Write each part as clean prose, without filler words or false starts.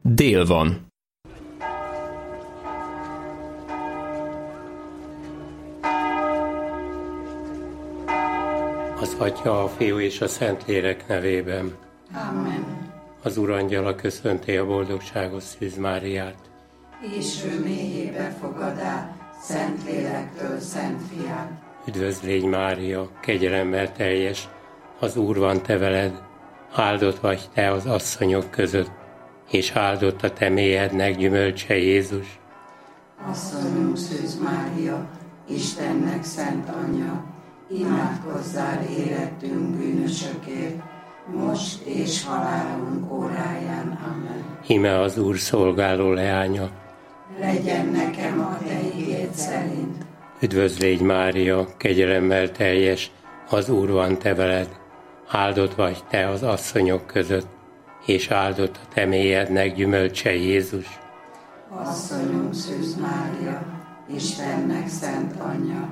Dél van. Az Atya, a Fiú és a Szentlélek nevében. Amen. Az Urangyala köszönti a boldogságos Szűz Máriát. És ő mélyébe fogadá, Szentlélektől Szent Fiát. Üdvözl légy Mária, kegyelemmel teljes, az Úr van te veled, áldott vagy te az asszonyok között, és áldott a te méhednek gyümölcse Jézus. Asszonyunk Szűz Mária, Istennek szent anyja, imádkozzál érettünk bűnösökért, most és halálunk óráján. Amen. Íme az Úr szolgáló leánya. Legyen nekem a te igéd szerint. Üdvözl légy Mária, kegyelemmel teljes, az Úr van te veled, áldott vagy te az asszonyok között, és áldott a te méhednek gyümölcse Jézus. Asszonyunk Szűz Mária, Istennek szent anyja,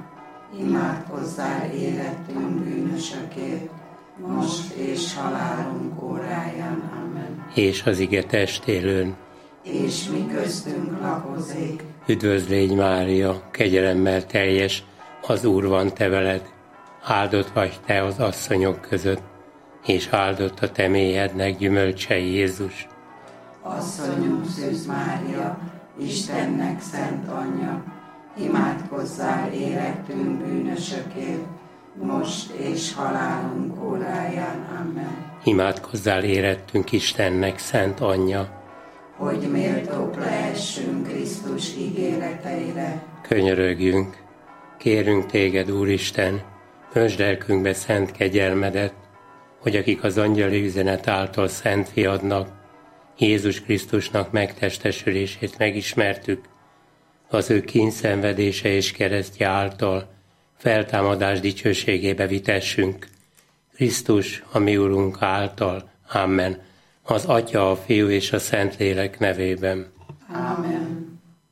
imádkozzál érettünk bűnösökért, most és halálunk óráján. Amen. És az ige testélőn. És mi köztünk lakozik. Üdvözl légy Mária, kegyelemmel teljes, az Úr van te veled, áldott vagy te az asszonyok között, és áldott a te méhednek gyümölcse Jézus. Asszonyunk Szűz Mária, Istennek szent anyja, imádkozzál érettünk bűnösökért, most és halálunk óráján. Amen. Imádkozzál érettünk Istennek szent anyja, hogy méltók lehessünk Krisztus ígéreteire. könyörögjünk, kérünk téged, Úristen, öntsd lelkünkbe szent kegyelmedet, hogy akik az angyali üzenet által szent fiadnak, Jézus Krisztusnak megtestesülését megismertük, az ő kínszenvedése és keresztje által feltámadás dicsőségébe vitessünk. Krisztus, a mi Urunk által. Amen. Az Atya, a Fiú és a Szentlélek nevében.